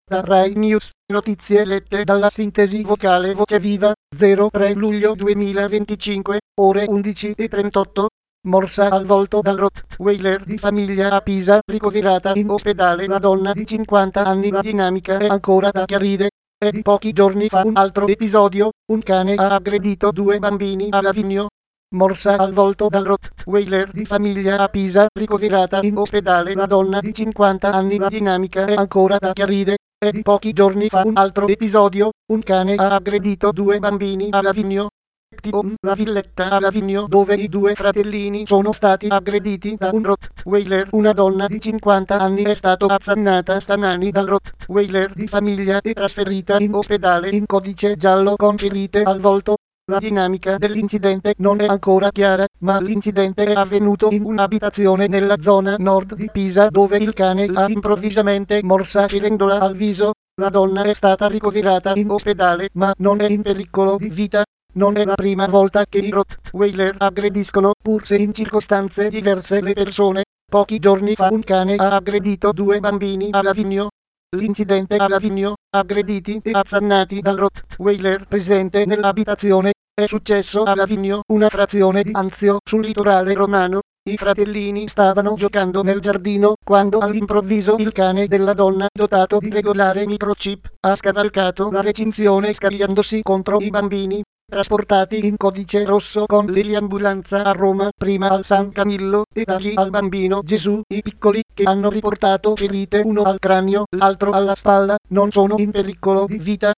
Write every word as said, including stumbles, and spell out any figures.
Da Rai News, notizie lette dalla sintesi vocale Voce Viva, zero tre luglio duemilaventicinque, ore undici e trentotto. Morsa al volto dal Rottweiler di famiglia a Pisa, ricoverata in ospedale la donna di cinquanta anni. La dinamica è ancora da chiarire. È di pochi giorni fa un altro episodio, un cane ha aggredito due bambini a Lavigno. Morsa al volto dal Rottweiler di famiglia a Pisa, ricoverata in ospedale la donna di cinquanta anni. La dinamica è ancora da chiarire. È di pochi giorni fa un altro episodio, un cane ha aggredito due bambini a Lavigno. La villetta a Lavigno dove i due fratellini sono stati aggrediti da un Rottweiler. Una donna di cinquanta anni è stata azzannata stamani dal Rottweiler di famiglia e trasferita in ospedale in codice giallo con ferite al volto. La dinamica dell'incidente non è ancora chiara, ma l'incidente è avvenuto in un'abitazione nella zona nord di Pisa dove il cane l'ha improvvisamente morsa ferendola al viso. La donna è stata ricoverata in ospedale ma non è in pericolo di vita. Non è la prima volta che i Rottweiler aggrediscono, pur se in circostanze diverse, le persone. Pochi giorni fa un cane ha aggredito due bambini a Lavigno. L'incidente a Lavigno, aggrediti e azzannati dal Rottweiler presente nell'abitazione, è successo a Lavigno, una frazione di Anzio, sul litorale romano. I fratellini stavano giocando nel giardino quando all'improvviso il cane della donna, dotato di regolare microchip, ha scavalcato la recinzione scagliandosi contro i bambini, trasportati in codice rosso con l'eliambulanza a Roma, prima al San Camillo e da lì al Bambino Gesù. I piccoli, che hanno riportato ferite, uno al cranio, l'altro alla spalla, non sono in pericolo di vita.